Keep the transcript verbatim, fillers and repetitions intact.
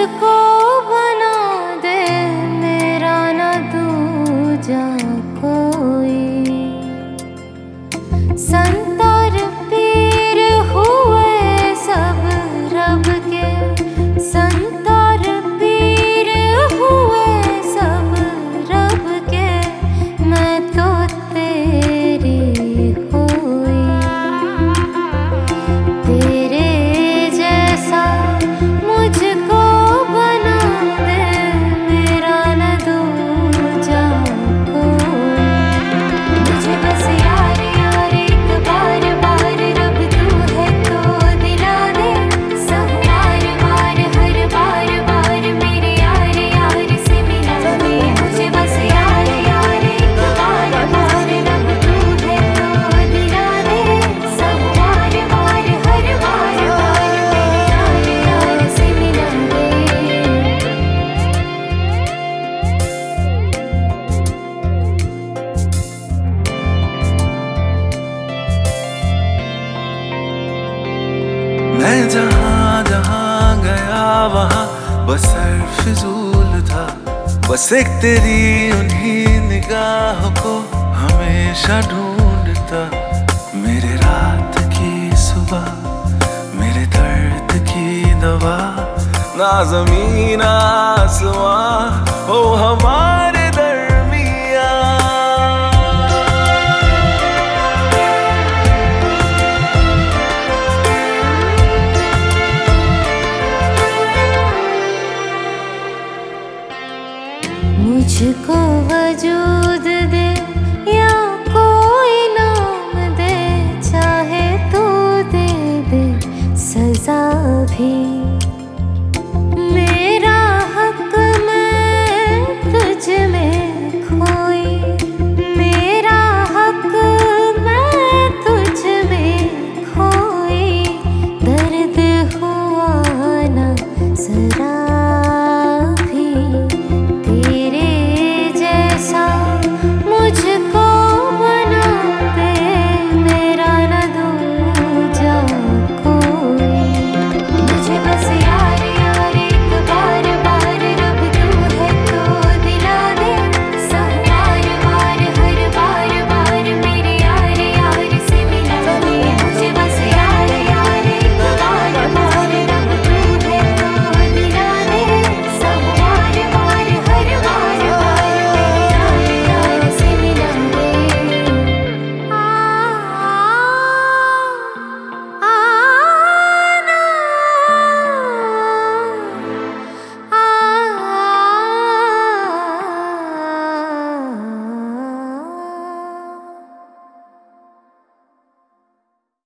मुझको बना दे मेरा न दूजा कोई। संत और पीर हुए सब रब के, संत और पीर हुए सब रब के, मैं तो तेरी हुई। तेरे जैसा मुझको बना दे मेरा न दूजा कोई। मुझे बस यार यार एक बार बार रब तू है तो दिला दे। सब बार बार हर बार बार मेरे यार यार से मिला दे। मुझे बस यार यार एक बार बार रब तू है तो दिला दे। सब बार बार हर बार बार मेरे यार यार से मिला दे। मैं जहाँ जहाँ गया वहाँ बस सर फिजूल था। बस एक तेरी उन्हीं निगाहों को हमेशा ढूंढता। मेरे रात की सुबह, मेरे दर्द की दवा, ना ज़मीन आसमां हो हमारा